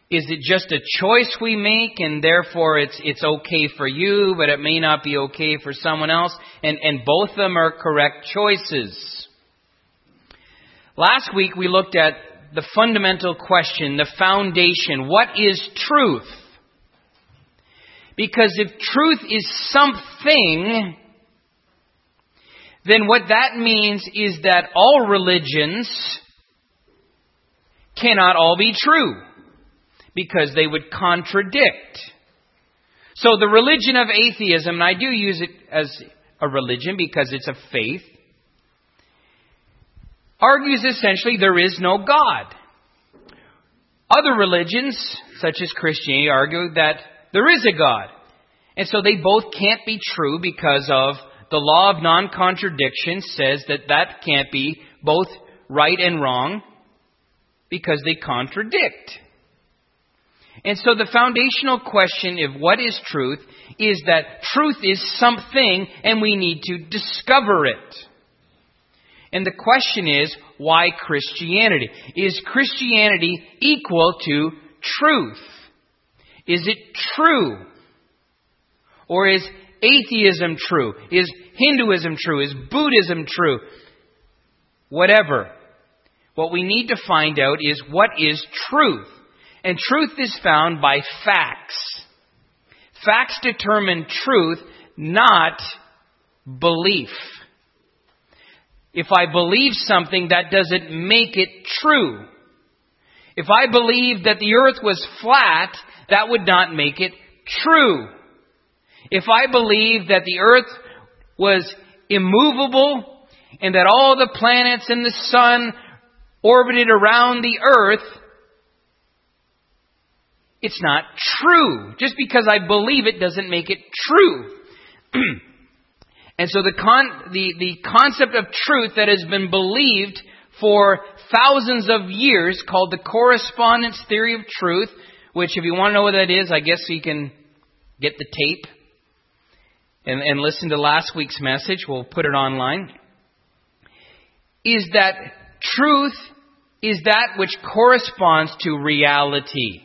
Is it just a choice we make and therefore it's okay for you, but it may not be okay for someone else? And both of them are correct choices. Last week we looked at the fundamental question, the foundation. What is truth? Because if truth is something, then what that means is that all religions cannot all be true, because they would contradict. So the religion of atheism, and I do use it as a religion because it's a faith, argues essentially there is no God. Other religions, such as Christianity, argue that there is a God. And so they both can't be true because of the law of non-contradiction says that can't be both right and wrong because they contradict. And so the foundational question of what is truth is that truth is something and we need to discover it. And the question is, why Christianity? Is Christianity equal to truth? Is it true? Or is atheism true? Is Hinduism true? Is Buddhism true? Whatever. What we need to find out is what is truth. And truth is found by facts. Facts determine truth, not belief. If I believe something, that doesn't make it true. If I believed that the earth was flat, that would not make it true. If I believed that the earth was immovable and that all the planets and the sun orbited around the earth, it's not true. Just because I believe it doesn't make it true. And so the concept of truth that has been believed for thousands of years, called the correspondence theory of truth, which if you want to know what that is, I guess you can get the tape and listen to last week's message. We'll put it online. Is that truth is that which corresponds to reality.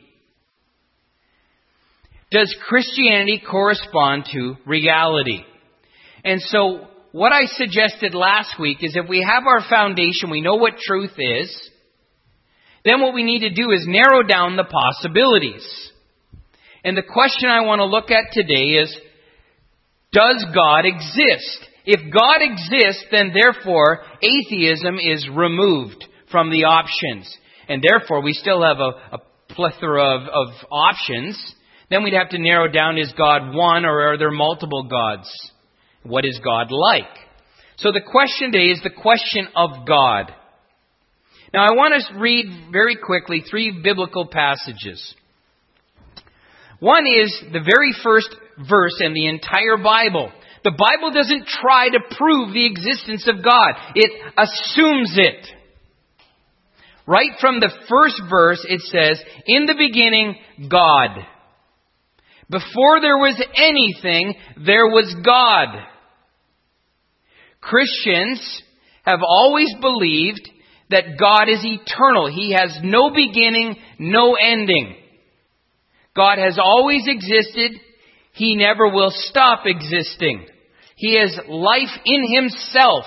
Does Christianity correspond to reality? And so what I suggested last week is if we have our foundation, we know what truth is, then what we need to do is narrow down the possibilities. And the question I want to look at today is, does God exist? If God exists, then therefore atheism is removed from the options. And therefore we still have a plethora of options. Then we'd have to narrow down, is God one or are there multiple gods? What is God like? So the question today is the question of God. Now I want to read very quickly 3 biblical passages. One is the very first verse in the entire Bible. The Bible doesn't try to prove the existence of God. It assumes it. Right from the first verse it says, in the beginning, God. Before there was anything, there was God. Christians have always believed that God is eternal. He has no beginning, no ending. God has always existed. He never will stop existing. He has life in Himself.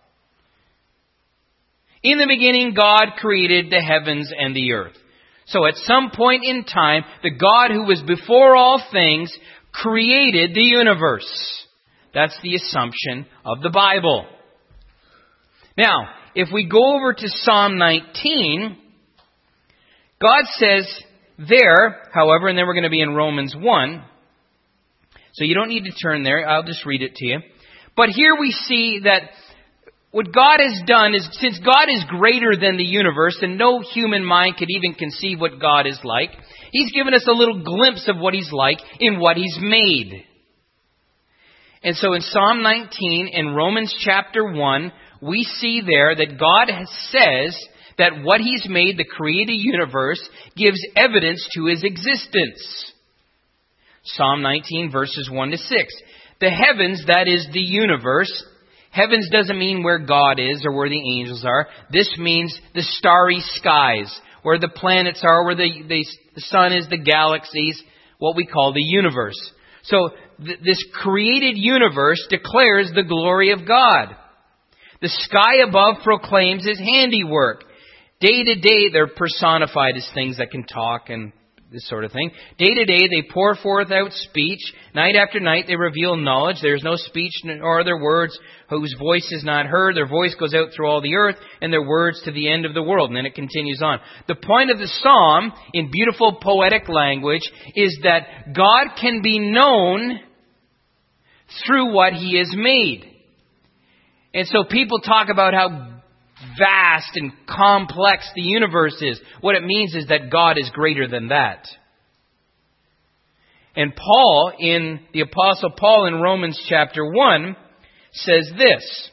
In the beginning, God created the heavens and the earth. So at some point in time, the God who was before all things created the universe. That's the assumption of the Bible. Now, if we go over to Psalm 19, God says there, however, and then we're going to be in Romans 1. So you don't need to turn there. I'll just read it to you. But here we see that what God has done is, since God is greater than the universe and no human mind could even conceive what God is like, He's given us a little glimpse of what He's like in what He's made. And so in Psalm 19 and Romans chapter 1, we see there that God says that what He's made, the created universe, gives evidence to His existence. Psalm 19 verses 1 to 6. The heavens, that is the universe. Heavens doesn't mean where God is or where the angels are. This means the starry skies, where the planets are, where the sun is, the galaxies, what we call the universe. So this created universe declares the glory of God. The sky above proclaims His handiwork. Day to day, they're personified as things that can talk and this sort of thing. Day to day, they pour forth out speech. Night after night, they reveal knowledge. There is no speech nor other words whose voice is not heard. Their voice goes out through all the earth, and their words to the end of the world. And then it continues on. The point of the psalm, in beautiful poetic language, is that God can be known through what He has made. And so people talk about how vast and complex the universe is. What it means is that God is greater than that. And the Apostle Paul in Romans chapter 1 says this.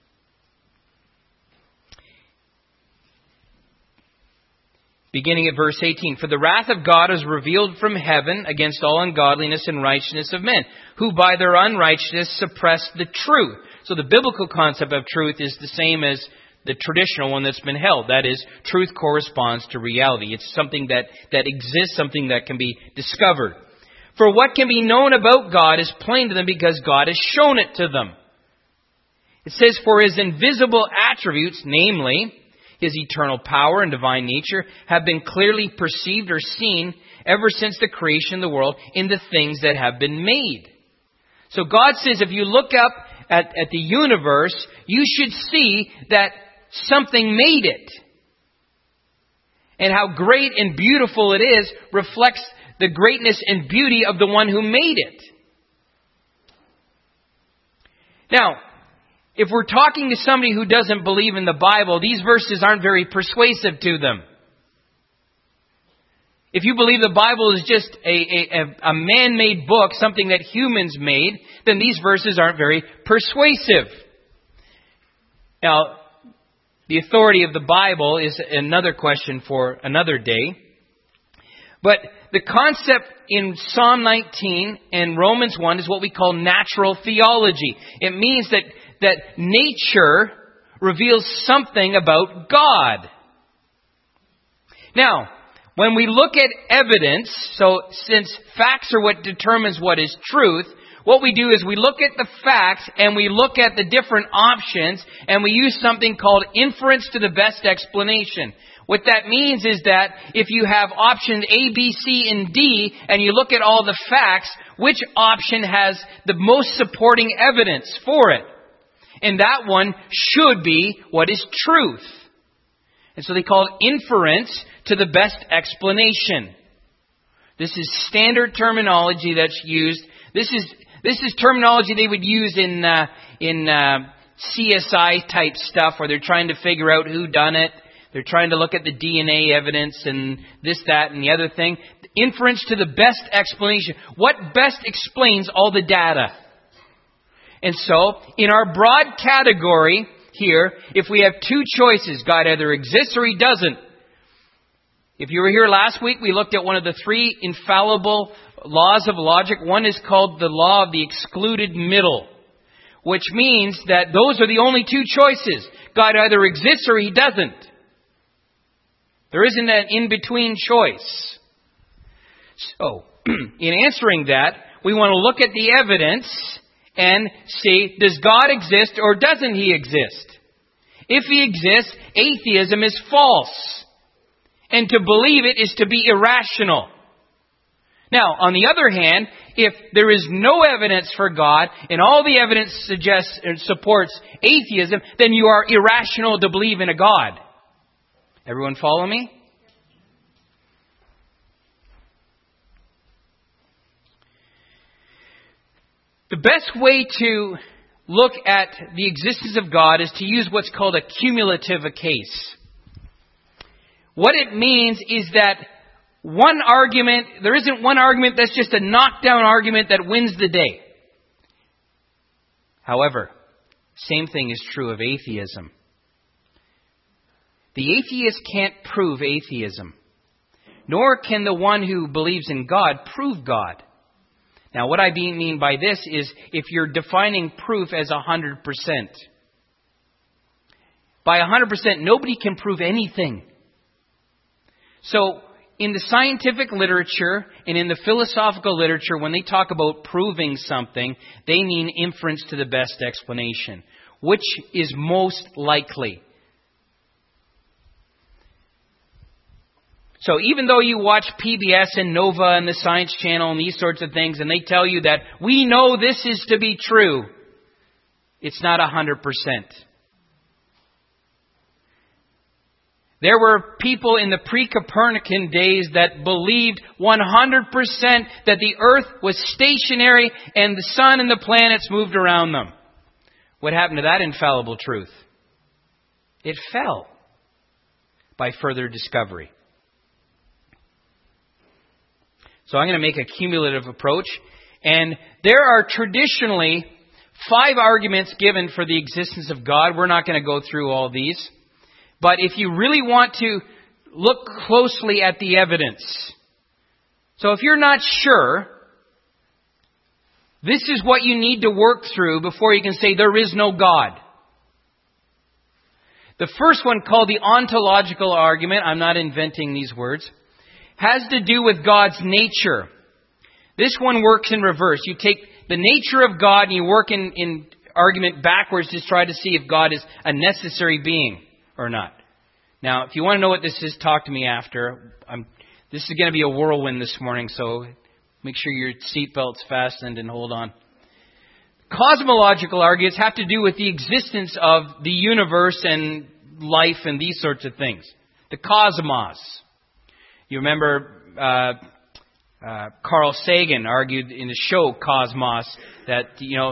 Beginning at verse 18. For the wrath of God is revealed from heaven against all ungodliness and righteousness of men, who by their unrighteousness suppress the truth. So the biblical concept of truth is the same as the traditional one that's been held. That is, truth corresponds to reality. It's something that exists, something that can be discovered. For what can be known about God is plain to them because God has shown it to them. It says, for His invisible attributes, namely His eternal power and divine nature, have been clearly perceived or seen ever since the creation of the world in the things that have been made. So God says if you look up at the universe, you should see that something made it. And how great and beautiful it is reflects the greatness and beauty of the one who made it. Now, if we're talking to somebody who doesn't believe in the Bible, these verses aren't very persuasive to them. If you believe the Bible is just a man-made book, something that humans made, then these verses aren't very persuasive. Now, the authority of the Bible is another question for another day. But the concept in Psalm 19 and Romans 1 is what we call natural theology. It means that nature reveals something about God. Now, when we look at evidence, so since facts are what determines what is truth, what we do is we look at the facts and we look at the different options and we use something called inference to the best explanation. What that means is that if you have option A, B, C, and D and you look at all the facts, which option has the most supporting evidence for it? And that one should be what is truth. And so they call it inference to the best explanation. This is standard terminology that's used. This is terminology they would use in CSI type stuff where they're trying to figure out who done it. They're trying to look at the DNA evidence and this, that, and the other thing. Inference to the best explanation. What best explains all the data? And so, in our broad category here, if we have two choices, God either exists or He doesn't. If you were here last week, we looked at one of the three infallible laws of logic. One is called the law of the excluded middle, which means that those are the only two choices. God either exists or He doesn't. There isn't an in-between choice. So, in answering that, we want to look at the evidence and see, does God exist or doesn't He exist? If He exists, atheism is false. And to believe it is to be irrational. Now, on the other hand, if there is no evidence for God and all the evidence suggests and supports atheism, then you are irrational to believe in a God. Everyone follow me? The best way to look at the existence of God is to use what's called a cumulative case. What it means is that there isn't one argument that's just a knockdown argument that wins the day. However, same thing is true of atheism. The atheist can't prove atheism, nor can the one who believes in God prove God. Now, what I mean by this is if you're defining proof as 100%. By 100%, nobody can prove anything. So, in the scientific literature and in the philosophical literature, when they talk about proving something, they mean inference to the best explanation. Which is most likely? So even though you watch PBS and Nova and the Science Channel and these sorts of things, and they tell you that we know this is to be true, it's not 100%. There were people in the pre-Copernican days that believed 100% that the earth was stationary and the sun and the planets moved around them. What happened to that infallible truth? It fell by further discovery. So I'm going to make a cumulative approach. And there are traditionally 5 arguments given for the existence of God. We're not going to go through all these. But if you really want to look closely at the evidence. So if you're not sure, this is what you need to work through before you can say there is no God. The first one, called the ontological argument, I'm not inventing these words, has to do with God's nature. This one works in reverse. You take the nature of God and you work in argument backwards to try to see if God is a necessary being or not. Now, if you want to know what this is, talk to me after. This is going to be a whirlwind this morning, so make sure your seatbelt's fastened and hold on. Cosmological arguments have to do with the existence of the universe and life and these sorts of things. The cosmos. You remember Carl Sagan argued in the show Cosmos that,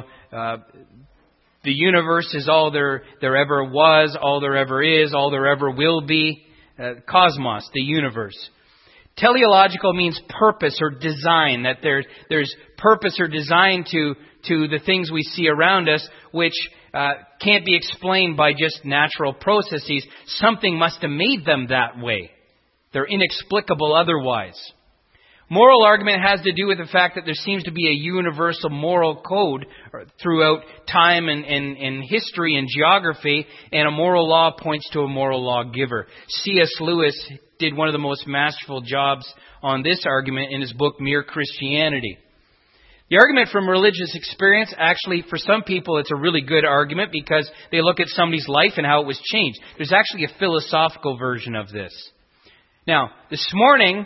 the universe is all there ever was, all there ever is, all there ever will be. Cosmos, the universe. Teleological means purpose or design, that there's purpose or design to the things we see around us, which can't be explained by just natural processes. Something must have made them that way. They're inexplicable otherwise. Moral argument has to do with the fact that there seems to be a universal moral code throughout time and history and geography, and a moral law points to a moral lawgiver. C.S. Lewis did one of the most masterful jobs on this argument in his book, Mere Christianity. The argument from religious experience, actually, for some people, it's a really good argument because they look at somebody's life and how it was changed. There's actually a philosophical version of this. Now, this morning,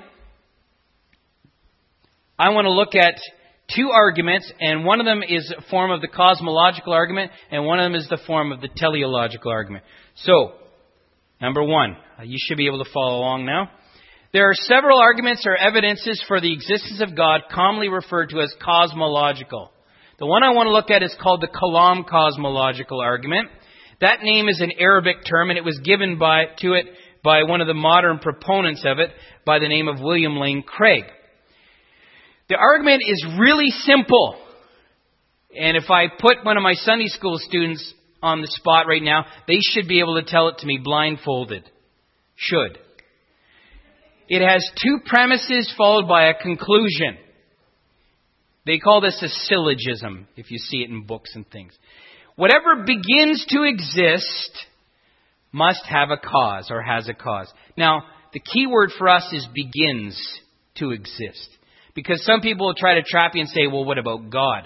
I want to look at 2 arguments, and one of them is a form of the cosmological argument, and one of them is the form of the teleological argument. So, number 1, you should be able to follow along now. There are several arguments or evidences for the existence of God, commonly referred to as cosmological. The one I want to look at is called the Kalam cosmological argument. That name is an Arabic term, and it was given to it by one of the modern proponents of it by the name of William Lane Craig. The argument is really simple. And if I put one of my Sunday school students on the spot right now, they should be able to tell it to me blindfolded. Should. It has 2 premises followed by a conclusion. They call this a syllogism, if you see it in books and things. Whatever begins to exist must have a cause or has a cause. Now, the key word for us is begins to exist. Because some people will try to trap you and say, well, what about God?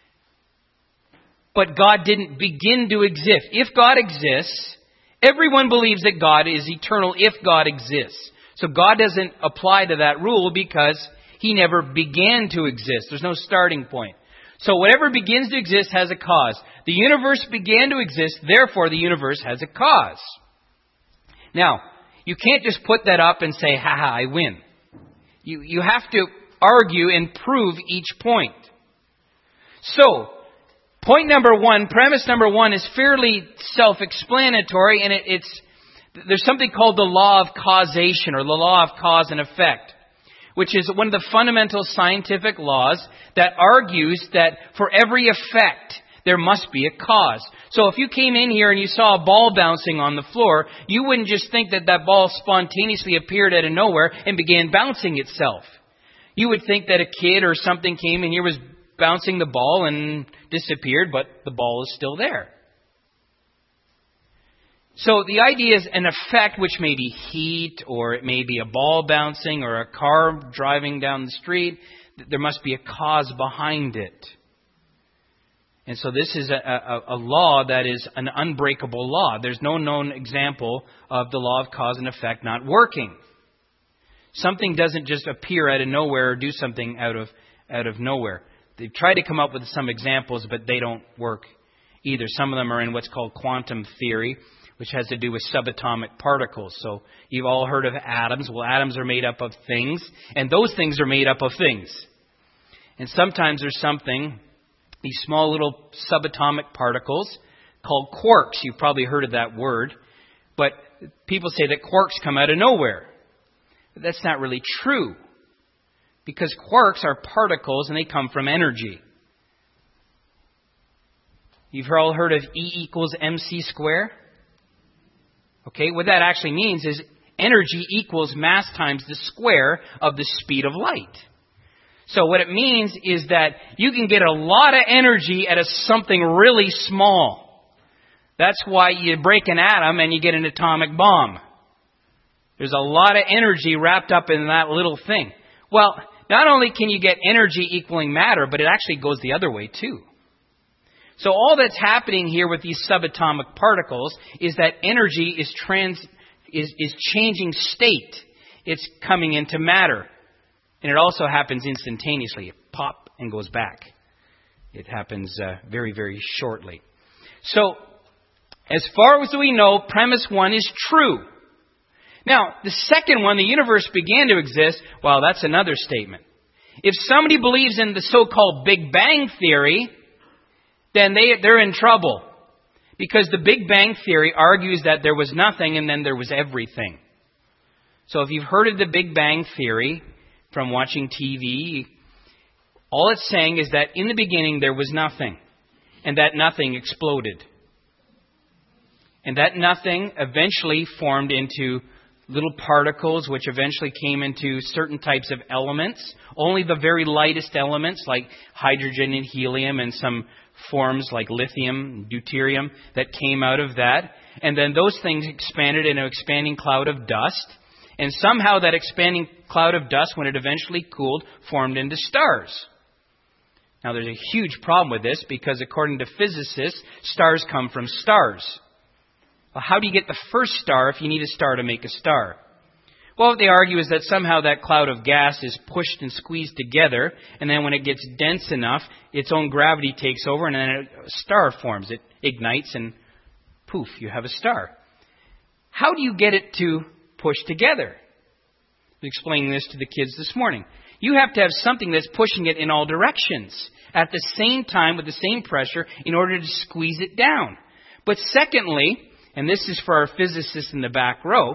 But God didn't begin to exist. If God exists, everyone believes that God is eternal if God exists. So God doesn't apply to that rule because He never began to exist. There's no starting point. So whatever begins to exist has a cause. The universe began to exist, therefore the universe has a cause. Now, you can't just put that up and say, I win. You have to argue and prove each point. So, point number 1, premise number 1 is fairly self-explanatory, and there's something called the law of causation, or the law of cause and effect, which is one of the fundamental scientific laws that argues that for every effect, there must be a cause. So if you came in here and you saw a ball bouncing on the floor, you wouldn't just think that ball spontaneously appeared out of nowhere and began bouncing itself. You would think that a kid or something came in here, was bouncing the ball and disappeared, but the ball is still there. So the idea is an effect, which may be heat, or it may be a ball bouncing, or a car driving down the street. There must be a cause behind it. And so this is a law that is an unbreakable law. There's no known example of the law of cause and effect not working. Something doesn't just appear out of nowhere or do something out of nowhere. They've tried to come up with some examples, but they don't work either. Some of them are in what's called quantum theory, which has to do with subatomic particles. So you've all heard of atoms. Well, atoms are made up of things, and those things are made up of things. And sometimes there's something, these small little subatomic particles called quarks. You've probably heard of that word. But people say that quarks come out of nowhere. But that's not really true. Because quarks are particles and they come from energy. You've all heard of E equals mc squared? Okay, what that actually means is energy equals mass times the square of the speed of light. So what it means is that you can get a lot of energy out of something really small. That's why you break an atom and you get an atomic bomb. There's a lot of energy wrapped up in that little thing. Well, not only can you get energy equaling matter, but it actually goes the other way too. So all that's happening here with these subatomic particles is that energy is changing state. It's coming into matter. And it also happens instantaneously. It pops and goes back. It happens very, very shortly. So, as far as we know, premise 1 is true. Now, the second one, the universe began to exist, well, that's another statement. If somebody believes in the so-called Big Bang Theory, then they're in trouble. Because the Big Bang Theory argues that there was nothing and then there was everything. So if you've heard of the Big Bang Theory from watching TV, all it's saying is that in the beginning there was nothing. And that nothing exploded. And that nothing eventually formed into little particles, which eventually came into certain types of elements. Only the very lightest elements like hydrogen and helium and some forms like lithium, deuterium that came out of that. And then those things expanded into an expanding cloud of dust. And somehow that expanding cloud of dust, when it eventually cooled, formed into stars. Now there's a huge problem with this because according to physicists, stars come from stars. Well, how do you get the first star if you need a star to make a star? Well, what they argue is that somehow that cloud of gas is pushed and squeezed together, and then when it gets dense enough, its own gravity takes over, and then a star forms. It ignites, and poof, you have a star. How do you get it to push together? I'm explaining this to the kids this morning. You have to have something that's pushing it in all directions at the same time with the same pressure in order to squeeze it down. But secondly, and this is for our physicists in the back row,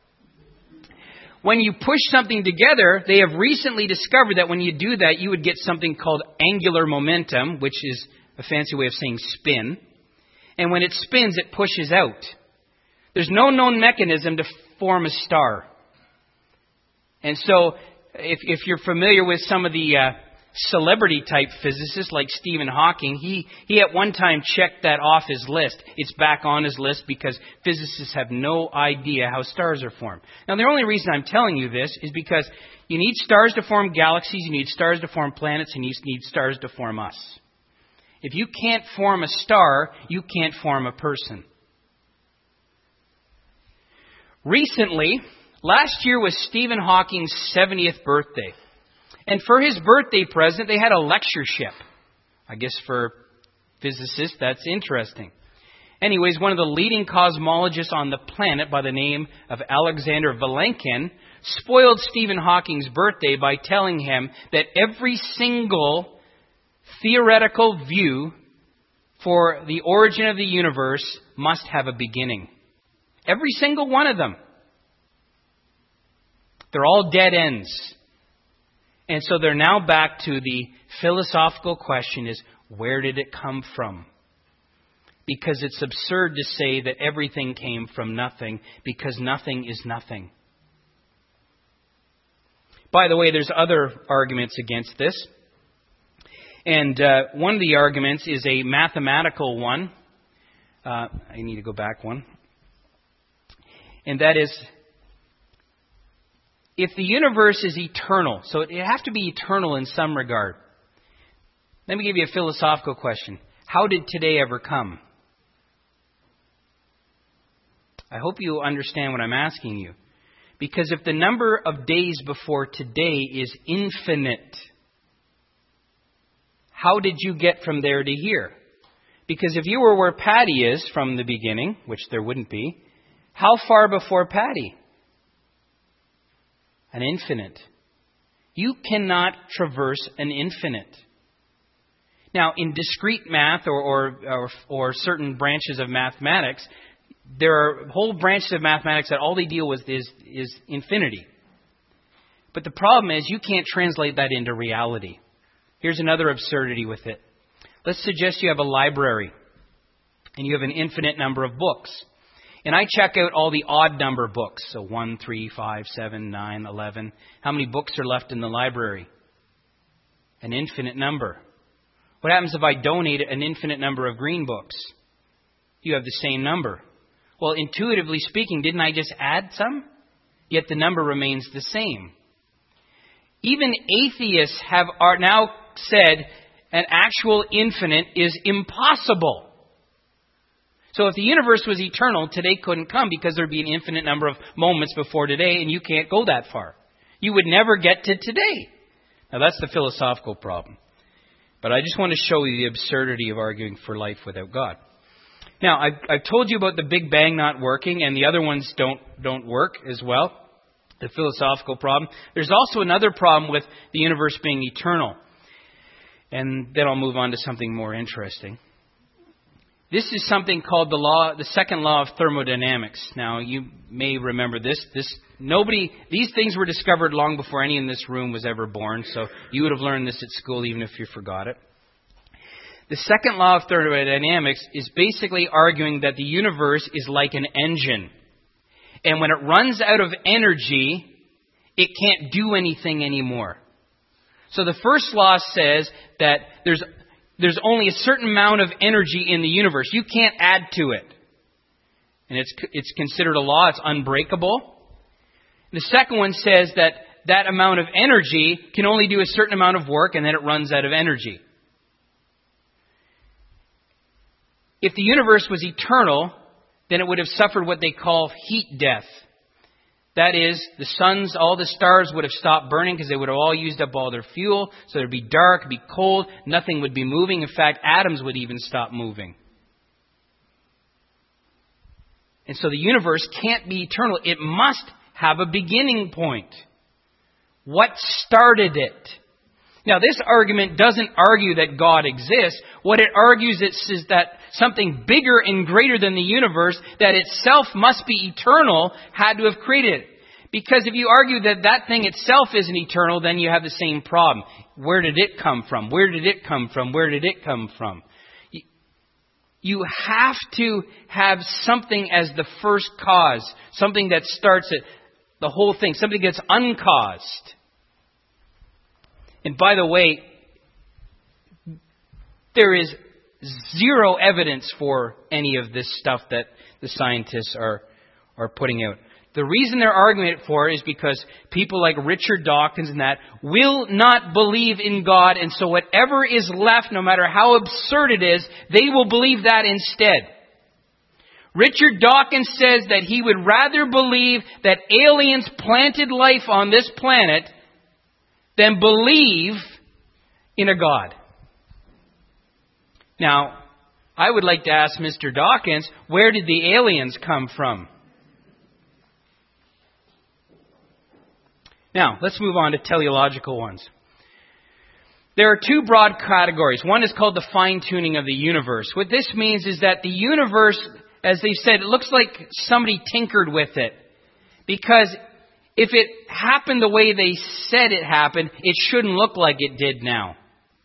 when you push something together, they have recently discovered that when you do that, you would get something called angular momentum, which is a fancy way of saying spin. And when it spins, it pushes out. There's no known mechanism to form a star. And so, if you're familiar with some of the celebrity-type physicists like Stephen Hawking, he at one time checked that off his list. It's back on his list because physicists have no idea how stars are formed. Now, the only reason I'm telling you this is because you need stars to form galaxies, you need stars to form planets, and you need stars to form us. If you can't form a star, you can't form a person. Recently, last year was Stephen Hawking's 70th birthday. And for his birthday present, they had a lectureship. I guess for physicists, that's interesting. Anyways, one of the leading cosmologists on the planet by the name of Alexander Vilenkin spoiled Stephen Hawking's birthday by telling him that every single theoretical view for the origin of the universe must have a beginning. Every single one of them. They're all dead ends. And so they're now back to the philosophical question is, where did it come from? Because it's absurd to say that everything came from nothing, because nothing is nothing. By the way, there's other arguments against this. And one of the arguments is a mathematical one. I need to go back one. And that is, if the universe is eternal, so it has to be eternal in some regard. Let me give you a philosophical question. How did today ever come? I hope you understand what I'm asking you. Because if the number of days before today is infinite, how did you get from there to here? Because if you were where Patty is from the beginning, which there wouldn't be, how far before Patty? An infinite. You cannot traverse an infinite. Now, in discrete math or certain branches of mathematics, there are whole branches of mathematics that all they deal with is infinity. But the problem is you can't translate that into reality. Here's another absurdity with it. Let's suggest you have a library and you have an infinite number of books. And I check out all the odd number books. So 1, 3, 5, 7, 9, 11. How many books are left in the library? An infinite number. What happens if I donate an infinite number of green books? You have the same number. Well, intuitively speaking, didn't I just add some? Yet the number remains the same. Even atheists are now said an actual infinite is impossible. So if the universe was eternal, today couldn't come because there'd be an infinite number of moments before today, and you can't go that far. You would never get to today. Now that's the philosophical problem. But I just want to show you the absurdity of arguing for life without God. Now, I've told you about the Big Bang not working, and the other ones don't work as well. The philosophical problem. There's also another problem with the universe being eternal. And then I'll move on to something more interesting. This is something called the second law of thermodynamics. Now, you may remember this. These things were discovered long before any in this room was ever born, so you would have learned this at school even if you forgot it. The second law of thermodynamics is basically arguing that the universe is like an engine. And when it runs out of energy, it can't do anything anymore. So the first law says that there's only a certain amount of energy in the universe. You can't add to it. And it's considered a law. It's unbreakable. The second one says that that amount of energy can only do a certain amount of work and then it runs out of energy. If the universe was eternal, then it would have suffered what they call heat death. That is, all the stars would have stopped burning because they would have all used up all their fuel. So it would be dark, it'd be cold, nothing would be moving. In fact, atoms would even stop moving. And so the universe can't be eternal. It must have a beginning point. What started it? Now, this argument doesn't argue that God exists. What it argues is that something bigger and greater than the universe, that itself must be eternal, had to have created it. Because if you argue that that thing itself isn't eternal, then you have the same problem. Where did it come from? Where did it come from? Where did it come from? You have to have something as the first cause, something that starts it, the whole thing, something that's uncaused. And by the way, there is zero evidence for any of this stuff that the scientists are putting out. The reason they're arguing it for is because people like Richard Dawkins and that will not believe in God, and so whatever is left, no matter how absurd it is, they will believe that instead. Richard Dawkins says that he would rather believe that aliens planted life on this planet than believe in a God. Now, I would like to ask Mr. Dawkins, where did the aliens come from? Now, let's move on to teleological ones. There are two broad categories. One is called the fine-tuning of the universe. What this means is that the universe, as they've said, it looks like somebody tinkered with it. Because if it happened the way they said it happened, it shouldn't look like it did now.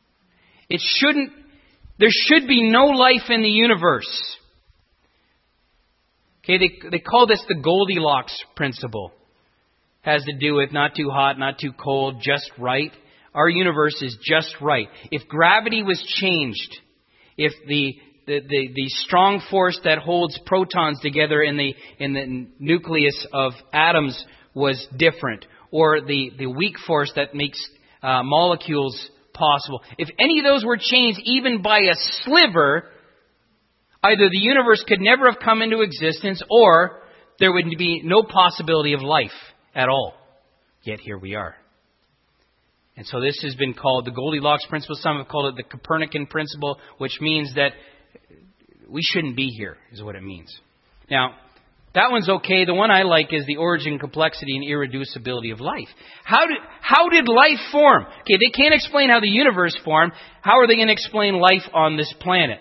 There should be no life in the universe. Okay, they call this the Goldilocks principle. Has to do with not too hot, not too cold, just right. Our universe is just right. If gravity was changed, if the the strong force that holds protons together in the nucleus of atoms was different, or the weak force that makes molecules possible. If any of those were changed even by a sliver, either the universe could never have come into existence, or there would be no possibility of life at all. Yet here we are. And so this has been called the Goldilocks principle. Some have called it the Copernican principle, which means that we shouldn't be here, is what it means. Now, that one's okay. The one I like is the origin, complexity, and irreducibility of life. How did life form? Okay, they can't explain how the universe formed. How are they going to explain life on this planet?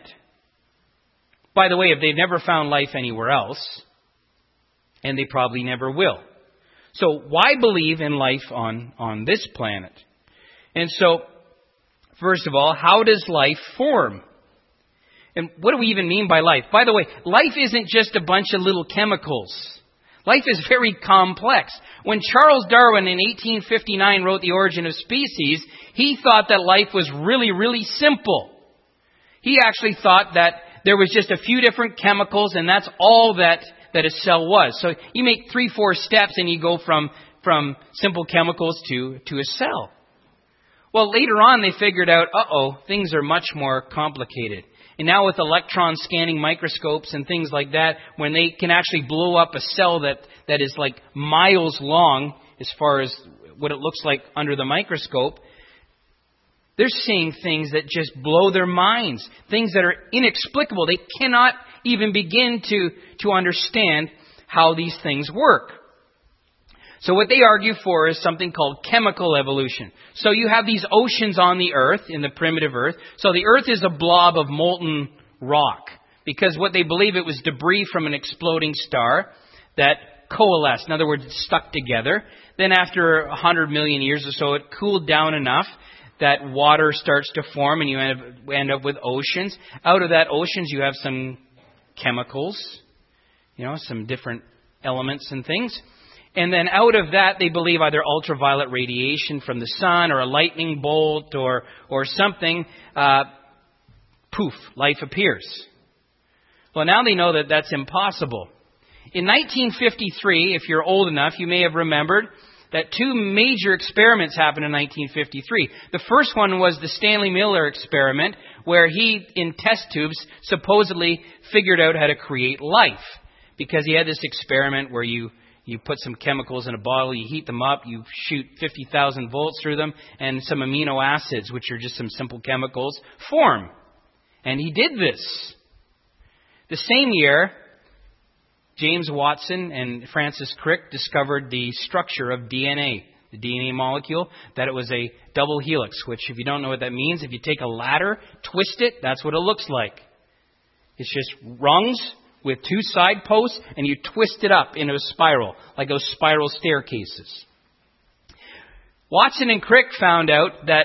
By the way, if they've never found life anywhere else, and they probably never will. So why believe in life on this planet? And so, first of all, how does life form? And what do we even mean by life? By the way, life isn't just a bunch of little chemicals. Life is very complex. When Charles Darwin in 1859 wrote The Origin of Species, he thought that life was really, really simple. He actually thought that there was just a few different chemicals and that's all that a cell was. So you make 3-4 steps and you go from simple chemicals to a cell. Well, later on they figured out, things are much more complicated. And now with electron scanning microscopes and things like that, when they can actually blow up a cell that is like miles long as far as what it looks like under the microscope, they're seeing things that just blow their minds. Things that are inexplicable. They cannot even begin to understand how these things work. So what they argue for is something called chemical evolution. So you have these oceans on the earth, in the primitive earth. So the earth is a blob of molten rock. Because what they believe, it was debris from an exploding star that coalesced. In other words, it stuck together. Then after 100 million years or so, it cooled down enough that water starts to form and you end up with oceans. Out of that oceans, you have some chemicals, some different elements and things. And then out of that, they believe either ultraviolet radiation from the sun or a lightning bolt or something, poof, life appears. Well, now they know that that's impossible. In 1953, if you're old enough, you may have remembered that 2 major experiments happened in 1953. The first one was the Stanley Miller experiment, where he, in test tubes, supposedly figured out how to create life. Because he had this experiment where you put some chemicals in a bottle, you heat them up, you shoot 50,000 volts through them, and some amino acids, which are just some simple chemicals, form. And he did this. The same year, James Watson and Francis Crick discovered the structure of DNA, the DNA molecule, that it was a double helix, which if you don't know what that means, if you take a ladder, twist it, that's what it looks like. It's just rungs with 2 side posts, and you twist it up into a spiral, like those spiral staircases. Watson and Crick found out that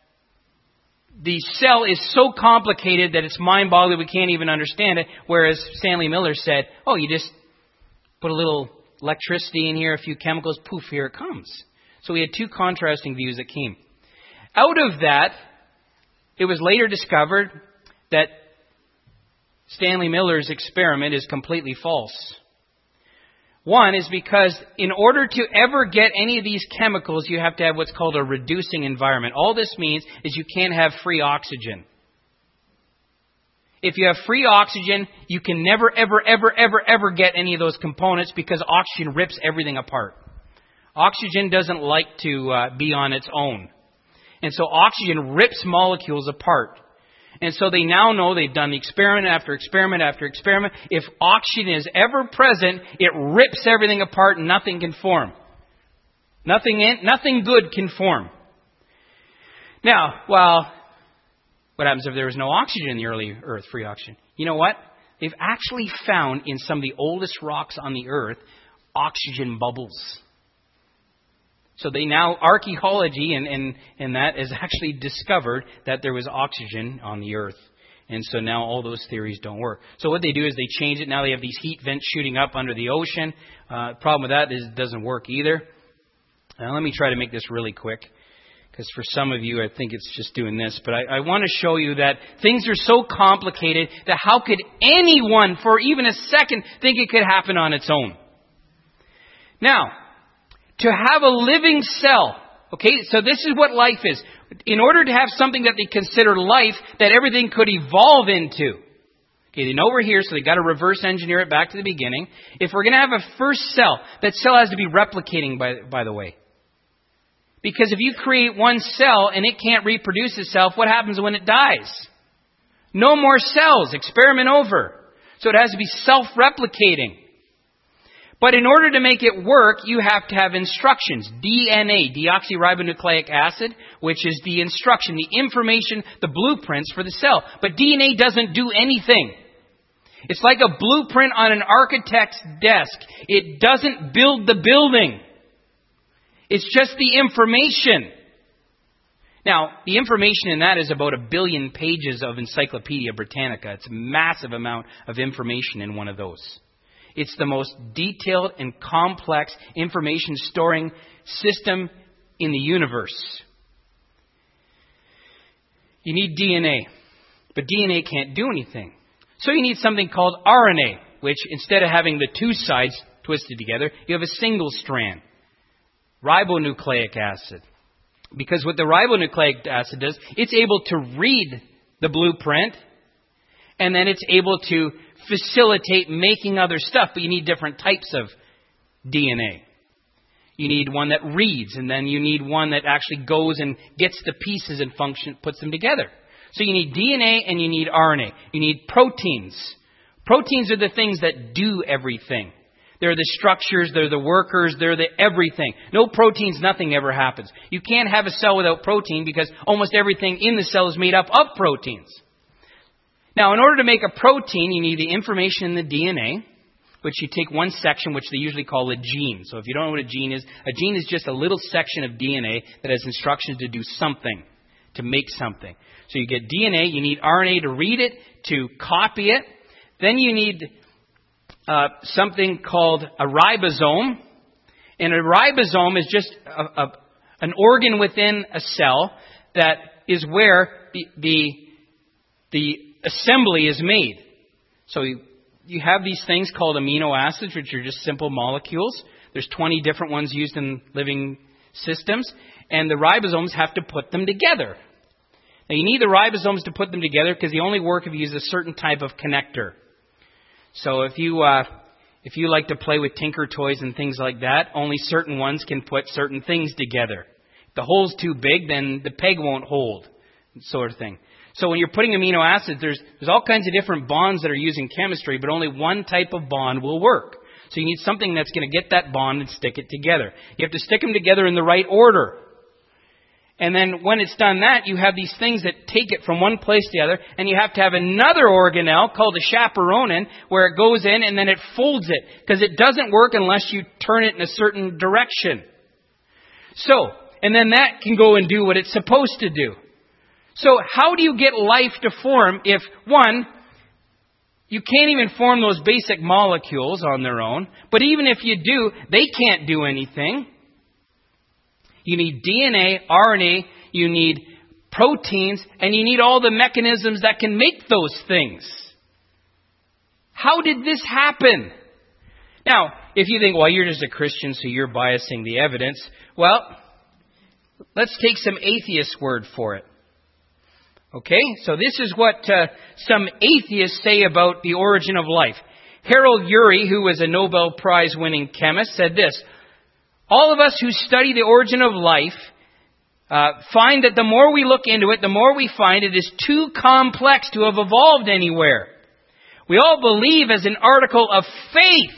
the cell is so complicated that it's mind-boggling, we can't even understand it, whereas Stanley Miller said, you just put a little electricity in here, a few chemicals, poof, here it comes. So we had 2 contrasting views that came. Out of that, it was later discovered that Stanley Miller's experiment is completely false. One is because in order to ever get any of these chemicals, you have to have what's called a reducing environment. All this means is you can't have free oxygen. If you have free oxygen, you can never, ever, ever, ever, ever get any of those components because oxygen rips everything apart. Oxygen doesn't like to be on its own. And so oxygen rips molecules apart. And so they now know, they've done the experiment after experiment after experiment. If oxygen is ever present, it rips everything apart and nothing can form. Nothing good can form. Now, what happens if there was no oxygen in the early Earth, free oxygen? You know what? They've actually found in some of the oldest rocks on the Earth, oxygen bubbles. So they now, archaeology and that has actually discovered that there was oxygen on the Earth. And so now all those theories don't work. So what they do is they change it. Now they have these heat vents shooting up under the ocean. Problem with that is it doesn't work either. Now let me try to make this really quick. Because for some of you, I think it's just doing this. But I want to show you that things are so complicated that how could anyone, for even a second, think it could happen on its own? Now, to have a living cell, okay, so this is what life is. In order to have something that they consider life, that everything could evolve into. Okay, they know we're here, so they got to reverse engineer it back to the beginning. If we're going to have a first cell, that cell has to be replicating, by the way. Because if you create one cell and it can't reproduce itself, what happens when it dies? No more cells. Experiment over. So it has to be self-replicating. But in order to make it work, you have to have instructions. DNA, deoxyribonucleic acid, which is the instruction, the information, the blueprints for the cell. But DNA doesn't do anything. It's like a blueprint on an architect's desk. It doesn't build the building. It's just the information. Now, the information in that is about 1 billion pages of Encyclopedia Britannica. It's a massive amount of information in one of those. It's the most detailed and complex information storing system in the universe. You need DNA, but DNA can't do anything. So you need something called RNA, which instead of having the two sides twisted together, you have a single strand. Ribonucleic acid. Because what the ribonucleic acid does, it's able to read the blueprint, and then it's able to facilitate making other stuff. But you need different types of DNA. You need one that reads, and then you need one that actually goes and gets the pieces and puts them together. So you need DNA and you need RNA. You need proteins. Proteins are the things that do everything. They're the structures, they're the workers, they're the everything. No proteins, nothing ever happens. You can't have a cell without protein because almost everything in the cell is made up of proteins. Now, in order to make a protein, you need the information in the DNA, which you take one section, which they usually call a gene. So if you don't know what a gene is just a little section of DNA that has instructions to do something, to make something. So you get DNA, you need RNA to read it, to copy it. Then you need something called a ribosome. And a ribosome is just an organ within a cell that is where the assembly is made. So you have these things called amino acids, which are just simple molecules. There's 20 different ones used in living systems. And the ribosomes have to put them together. Now you need the ribosomes to put them together because they only work if you use a certain type of connector. So if you like to play with Tinker Toys and things like that, only certain ones can put certain things together. If the hole's too big, then the peg won't hold, sort of thing. So when you're putting amino acids, there's all kinds of different bonds that are used in chemistry, but only one type of bond will work. So you need something that's going to get that bond and stick it together. You have to stick them together in the right order. And then when it's done that, you have these things that take it from one place to the other, and you have to have another organelle called a chaperonin where it goes in and then it folds it, because it doesn't work unless you turn it in a certain direction. So, and then that can go and do what it's supposed to do. So how do you get life to form if, one, you can't even form those basic molecules on their own, but even if you do, they can't do anything. You need DNA, RNA, you need proteins, and you need all the mechanisms that can make those things. How did this happen? Now, if you think, well, you're just a Christian, so you're biasing the evidence. Well, let's take some atheist word for it. Okay, so this is what some atheists say about the origin of life. Harold Urey, who was a Nobel Prize-winning chemist, said this: all of us who study the origin of life find that the more we look into it, the more we find it is too complex to have evolved anywhere. We all believe as an article of faith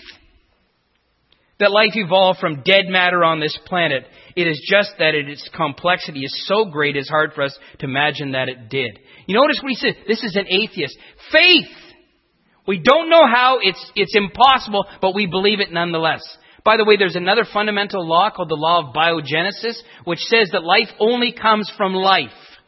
that life evolved from dead matter on this planet. It is just that its complexity is so great it's hard for us to imagine that it did. You notice what he said? This is an atheist. Faith! We don't know how, it's impossible, but we believe it nonetheless. By the way, there's another fundamental law called the law of biogenesis, which says that life only comes from life.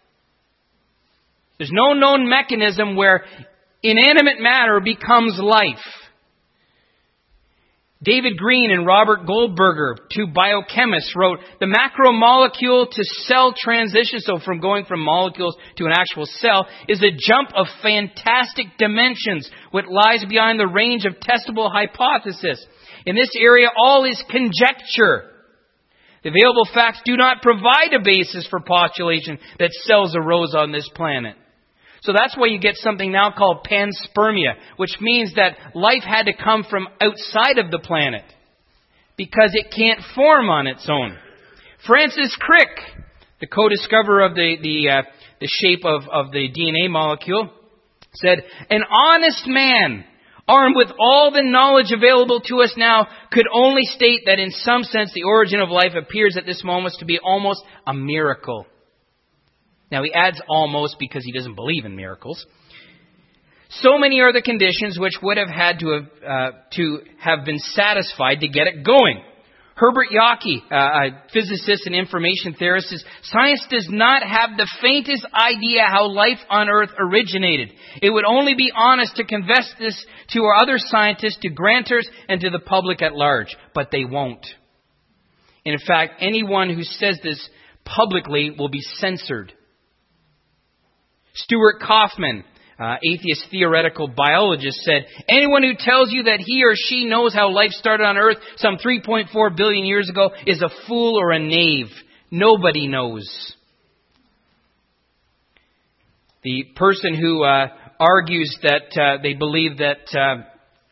There's no known mechanism where inanimate matter becomes life. David Green and Robert Goldberger, two biochemists, wrote, the macromolecule to cell transition, so from going from molecules to an actual cell, is a jump of fantastic dimensions, what lies behind the range of testable hypothesis. In this area, all is conjecture. The available facts do not provide a basis for postulation that cells arose on this planet. So that's why you get something now called panspermia, which means that life had to come from outside of the planet because it can't form on its own. Francis Crick, the co-discoverer of the shape of the DNA molecule, said, an honest man, armed with all the knowledge available to us now, could only state that in some sense the origin of life appears at this moment to be almost a miracle. Now he adds almost because he doesn't believe in miracles. So many are the conditions which would have had to have been satisfied to get it going. Herbert Yockey, a physicist and information theorist, says, science does not have the faintest idea how life on Earth originated. It would only be honest to confess this to our other scientists, to grantors, and to the public at large. But they won't. In fact, anyone who says this publicly will be censored. Stuart Kaufman, atheist theoretical biologist, said, anyone who tells you that he or she knows how life started on Earth some 3.4 billion years ago is a fool or a knave. Nobody knows. The person who argues that they believe that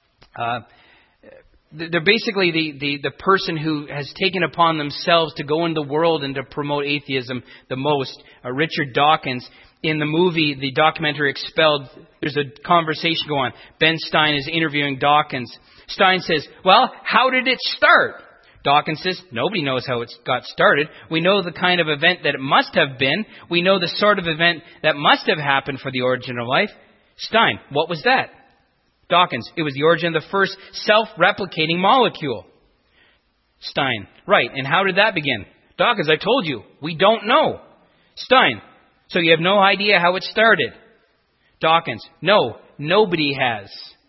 they're basically the person who has taken upon themselves to go into the world and to promote atheism the most, Richard Dawkins. In the movie, the documentary Expelled, there's a conversation going on. Ben Stein is interviewing Dawkins. Stein says, well, how did it start? Dawkins says, nobody knows how it got started. We know the kind of event that it must have been. We know the sort of event that must have happened for the origin of life. Stein, what was that? Dawkins, it was the origin of the first self-replicating molecule. Stein, right, and how did that begin? Dawkins, I told you, we don't know. Stein, so you have no idea how it started? Dawkins, no, nobody has.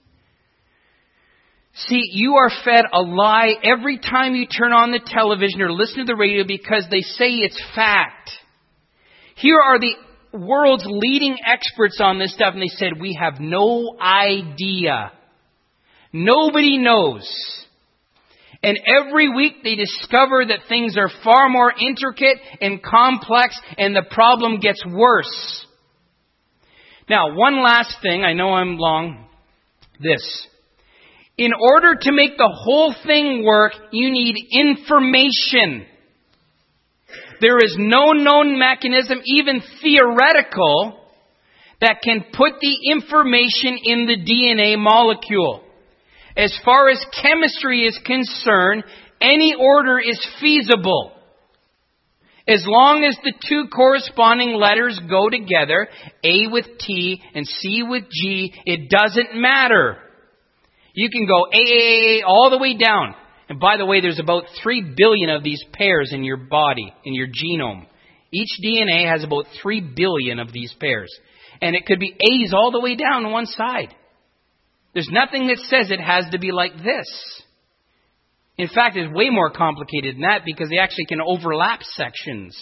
See, you are fed a lie every time you turn on the television or listen to the radio because they say it's fact. Here are the world's leading experts on this stuff, and they said, we have no idea. Nobody knows. And every week they discover that things are far more intricate and complex, and the problem gets worse. Now, one last thing. I know I'm long. This. In order to make the whole thing work, you need information. There is no known mechanism, even theoretical, that can put the information in the DNA molecule. As far as chemistry is concerned, any order is feasible. As long as the two corresponding letters go together, A with T and C with G, it doesn't matter. You can go A all the way down. And by the way, there's about 3 billion of these pairs in your body, in your genome. Each DNA has about 3 billion of these pairs. And it could be A's all the way down one side. There's nothing that says it has to be like this. In fact, it's way more complicated than that because they actually can overlap sections.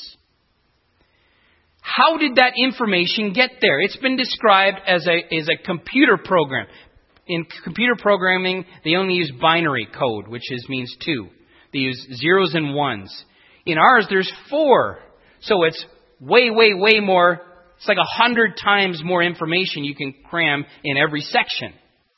How did that information get there? It's been described as a computer program. In computer programming, they only use binary code, which means 2. They use zeros and ones. In ours, there's 4. So it's way more. It's like 100 times more information you can cram in every section.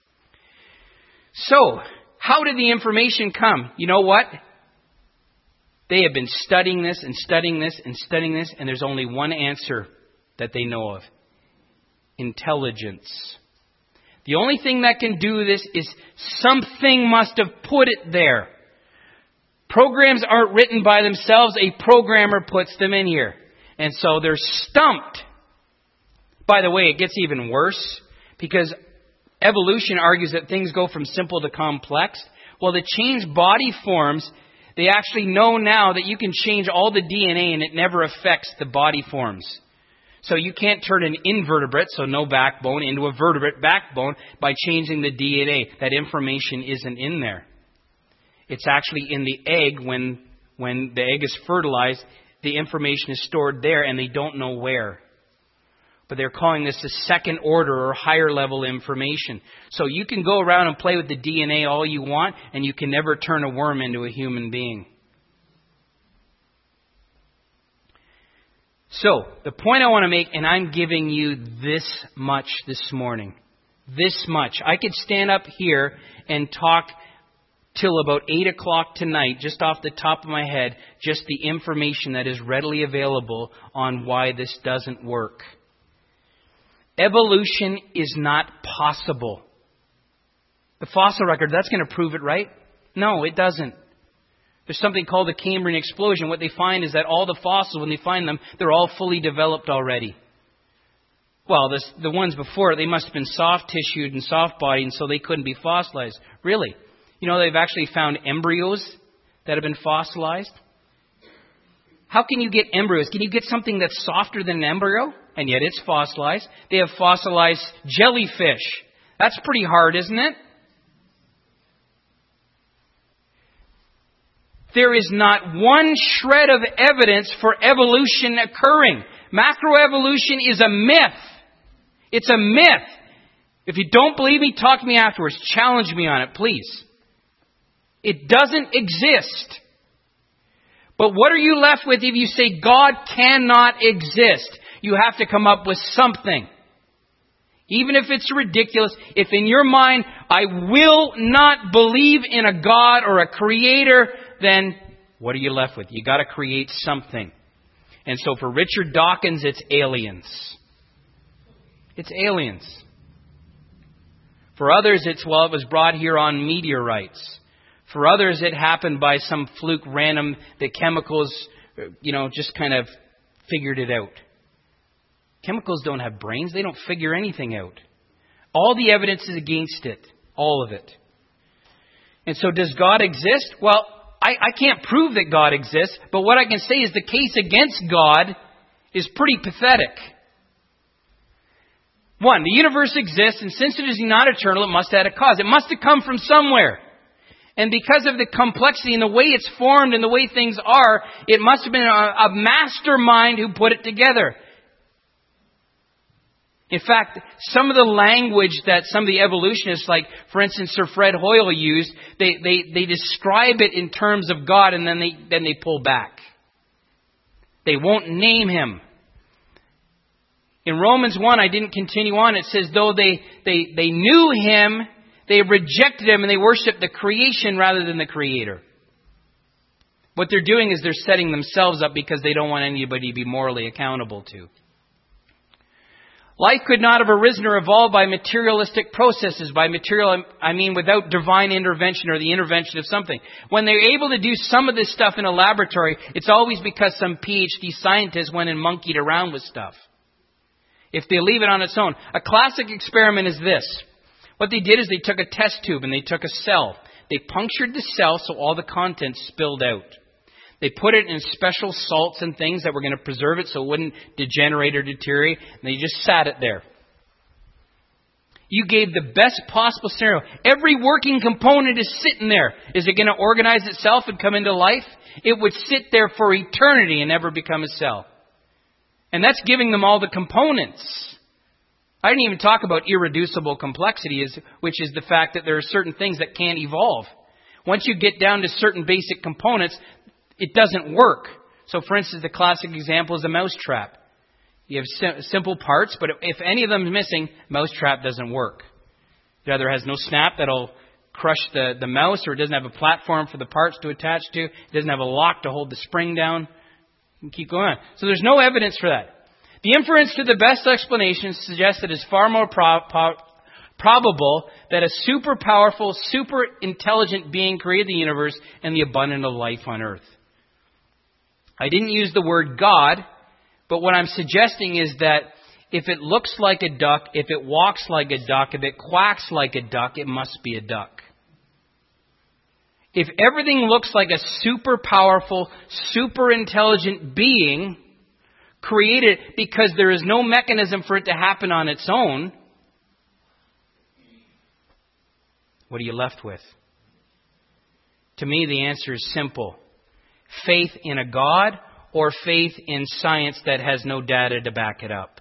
So, how did the information come? You know what? They have been studying this and studying this and studying this, and there's only one answer that they know of. Intelligence. The only thing that can do this is something must have put it there. Programs aren't written by themselves. A programmer puts them in here. And so they're stumped. By the way, it gets even worse because evolution argues that things go from simple to complex. Well, to change body forms, they actually know now that you can change all the DNA and it never affects the body forms. So you can't turn an invertebrate, so no backbone, into a vertebrate backbone by changing the DNA. That information isn't in there. It's actually in the egg when the egg is fertilized, the information is stored there and they don't know where. But they're calling this a second order or higher level information. So you can go around and play with the DNA all you want, and you can never turn a worm into a human being. So, the point I want to make, and I'm giving you this much this morning. This much. I could stand up here and talk till about 8 o'clock tonight, just off the top of my head, just the information that is readily available on why this doesn't work. Evolution is not possible. The fossil record, that's going to prove it, right? No, it doesn't. There's something called the Cambrian explosion. What they find is that all the fossils, when they find them, they're all fully developed already. Well, the ones before, they must have been soft-tissued and soft-bodied, and so they couldn't be fossilized. Really? You know, they've actually found embryos that have been fossilized. How can you get embryos? Can you get something that's softer than an embryo? And yet it's fossilized. They have fossilized jellyfish. That's pretty hard, isn't it? There is not one shred of evidence for evolution occurring. Macroevolution is a myth. It's a myth. If you don't believe me, talk to me afterwards. Challenge me on it, please. It doesn't exist. But what are you left with if you say God cannot exist? You have to come up with something. Even if it's ridiculous, if in your mind, I will not believe in a God or a creator, then what are you left with? You got to create something. And so for Richard Dawkins, it's aliens. It's aliens. For others, it's, well, it was brought here on meteorites. For others, it happened by some fluke random, the chemicals, just kind of figured it out. Chemicals don't have brains. They don't figure anything out. All the evidence is against it. All of it. And so does God exist? Well, I can't prove that God exists, but what I can say is the case against God is pretty pathetic. One, the universe exists, and since it is not eternal, it must have had a cause. It must have come from somewhere. And because of the complexity and the way it's formed and the way things are, it must have been a mastermind who put it together. In fact, some of the language that some of the evolutionists, like, for instance, Sir Fred Hoyle used, they describe it in terms of God and then they pull back. They won't name Him. In Romans 1, I didn't continue on. It says, though they knew Him, they rejected Him and they worshiped the creation rather than the Creator. What they're doing is they're setting themselves up because they don't want anybody to be morally accountable to. Life could not have arisen or evolved by materialistic processes. By material, I mean without divine intervention or the intervention of something. When they're able to do some of this stuff in a laboratory, it's always because some PhD scientist went and monkeyed around with stuff. If they leave it on its own. A classic experiment is this. What they did is they took a test tube and they took a cell. They punctured the cell so all the contents spilled out. They put it in special salts and things that were going to preserve it so it wouldn't degenerate or deteriorate. And they just sat it there. You gave the best possible scenario. Every working component is sitting there. Is it going to organize itself and come into life? It would sit there for eternity and never become a cell. And that's giving them all the components. I didn't even talk about irreducible complexity, which is the fact that there are certain things that can't evolve. Once you get down to certain basic components, it doesn't work. So, for instance, the classic example is a mousetrap. You have simple parts, but if any of them is missing, mousetrap doesn't work. It either has no snap that'll crush the mouse, or it doesn't have a platform for the parts to attach to. It doesn't have a lock to hold the spring down. You can keep going on. So there's no evidence for that. The inference to the best explanation suggests that it's far more probable that a super powerful, super intelligent being created the universe and the abundance of life on earth. I didn't use the word God, but what I'm suggesting is that if it looks like a duck, if it walks like a duck, if it quacks like a duck, it must be a duck. If everything looks like a super powerful, super intelligent being created because there is no mechanism for it to happen on its own, what are you left with? To me, the answer is simple. Faith in a God or faith in science that has no data to back it up.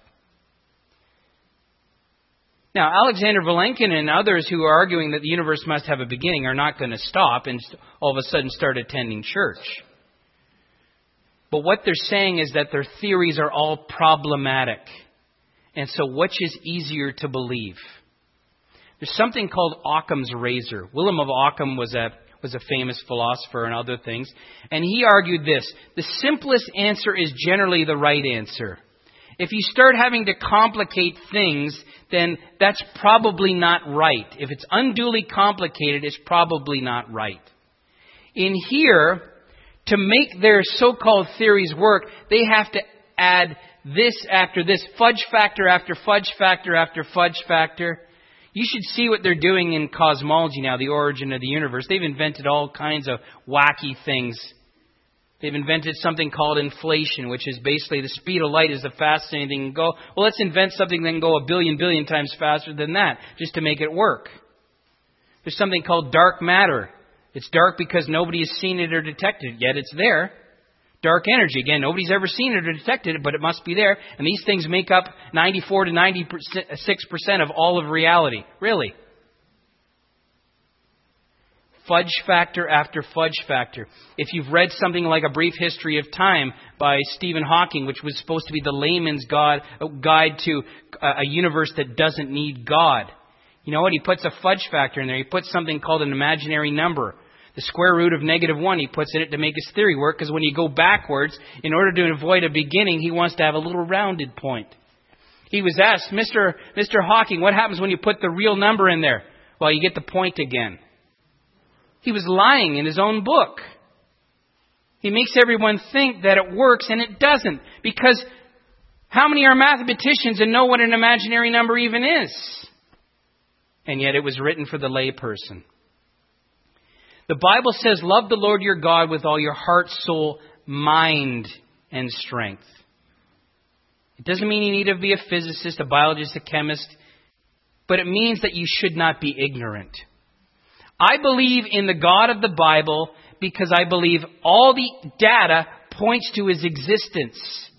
Now, Alexander Vilenkin and others who are arguing that the universe must have a beginning are not going to stop and all of a sudden start attending church. But what they're saying is that their theories are all problematic. And so which is easier to believe? There's something called Occam's razor. Willem of Occam was a famous philosopher and other things. And he argued this: the simplest answer is generally the right answer. If you start having to complicate things, then that's probably not right. If it's unduly complicated, it's probably not right. In here, to make their so-called theories work, they have to add this after this, fudge factor after fudge factor after fudge factor. You should see what they're doing in cosmology now, the origin of the universe. They've invented all kinds of wacky things. They've invented something called inflation, which is basically the speed of light is the fastest anything can go. Well, let's invent something that can go a billion times faster than that, just to make it work. There's something called dark matter. It's dark because nobody has seen it or detected it, yet it's there. Dark energy, again, nobody's ever seen it or detected it, but it must be there. And these things make up 94 to 96% of all of reality. Really. Fudge factor after fudge factor. If you've read something like A Brief History of Time by Stephen Hawking, which was supposed to be the layman's guide to a universe that doesn't need God, you know what? He puts a fudge factor in there. He puts something called an imaginary number. The square root of -1, he puts in it to make his theory work, because when you go backwards, in order to avoid a beginning, he wants to have a little rounded point. He was asked, Mr. Hawking, what happens when you put the real number in there? Well, you get the point again. He was lying in his own book. He makes everyone think that it works, and it doesn't. Because how many are mathematicians and know what an imaginary number even is? And yet it was written for the layperson. The Bible says, love the Lord your God with all your heart, soul, mind, and strength. It doesn't mean you need to be a physicist, a biologist, a chemist, but it means that you should not be ignorant. I believe in the God of the Bible because I believe all the data points to His existence.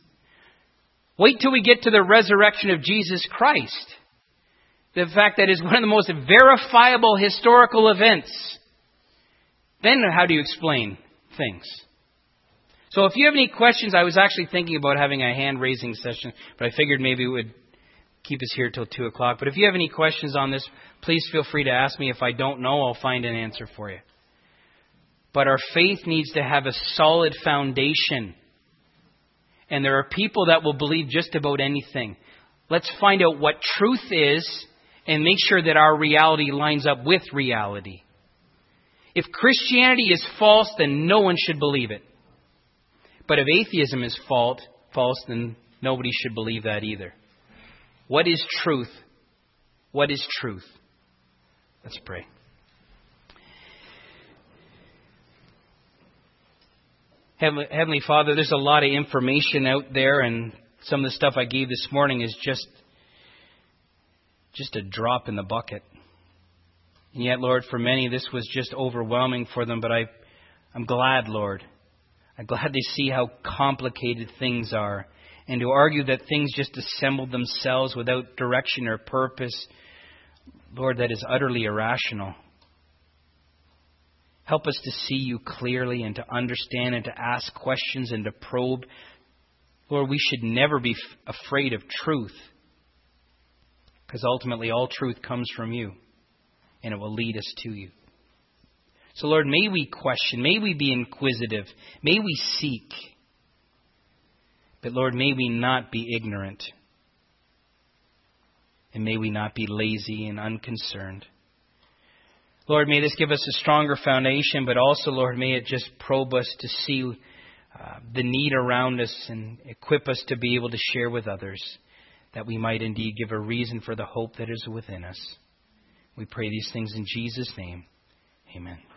Wait till we get to the resurrection of Jesus Christ. The fact that is one of the most verifiable historical events. Then how do you explain things? So if you have any questions, I was actually thinking about having a hand-raising session, but I figured maybe it would keep us here till 2 o'clock. But if you have any questions on this, please feel free to ask me. If I don't know, I'll find an answer for you. But our faith needs to have a solid foundation. And there are people that will believe just about anything. Let's find out what truth is and make sure that our reality lines up with reality. If Christianity is false, then no one should believe it. But if atheism is false, then nobody should believe that either. What is truth? What is truth? Let's pray. Heavenly Father, there's a lot of information out there, and some of the stuff I gave this morning is just a drop in the bucket. And yet, Lord, for many, this was just overwhelming for them. But I'm glad, Lord. I'm glad they see how complicated things are. And to argue that things just assembled themselves without direction or purpose, Lord, that is utterly irrational. Help us to see you clearly and to understand and to ask questions and to probe. Lord, we should never be afraid of truth, because ultimately all truth comes from you, and it will lead us to you. So, Lord, may we question, may we be inquisitive, may we seek. But, Lord, may we not be ignorant. And may we not be lazy and unconcerned. Lord, may this give us a stronger foundation, but also, Lord, may it just probe us to see the need around us and equip us to be able to share with others, that we might indeed give a reason for the hope that is within us. We pray these things in Jesus' name. Amen.